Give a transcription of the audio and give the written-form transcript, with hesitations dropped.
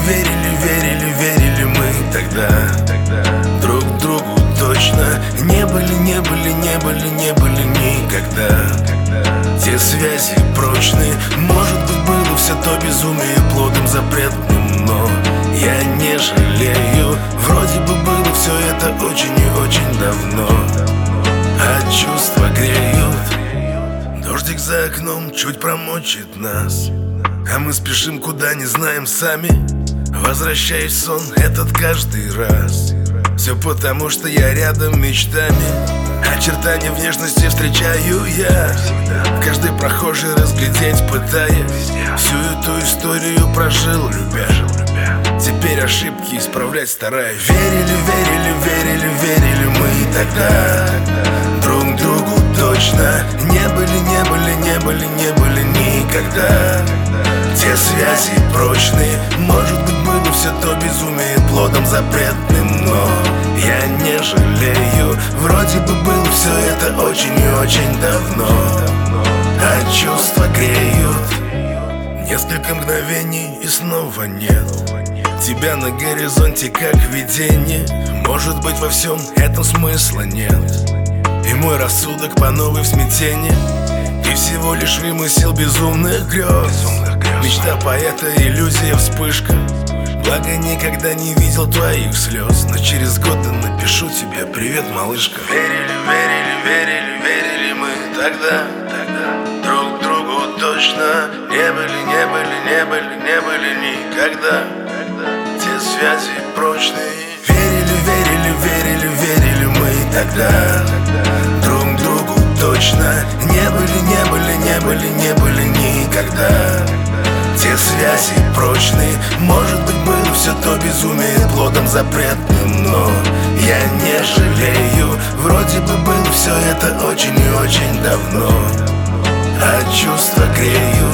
верили мы тогда друг другу точно. Не были никогда те связи прочные. Может быть, было все то безумие плодом запретным, но я не жалею. Вроде бы было все это очень и очень давно, а чувства греют. Дождик за окном чуть промочит нас, а мы спешим куда не знаем сами. Возвращаюсь в сон этот каждый раз. Все потому, что я рядом мечтами. Очертания внешности встречаю я в каждой прохожей, разглядеть пытаясь. Всю эту историю прожил, любя. Теперь ошибки исправлять стараюсь. Верили мы тогда друг другу точно. Не были никогда те связи прочные. Может быть, было все то безумие плодом запретным, но я не жалею. Вроде бы было все это очень и очень давно, а чувства греют. Несколько мгновений и снова нет тебя на горизонте, как видение. Может быть, во всем этом смысла нет, и мой рассудок по новой в смятении. И всего лишь вымысел безумных грез. Мечта поэта, иллюзия, вспышка. Благо никогда не видел твоих слез, но через годы напишу тебе: привет, малышка. Верили мы тогда друг другу точно. Не были никогда те связи прочные. Верили мы тогда друг другу точно. Не были никогда те связи прочные. Может быть, было все то безумие плодом запретным, но я не жалею. Вроде бы было все это очень и очень давно, а чувства греют.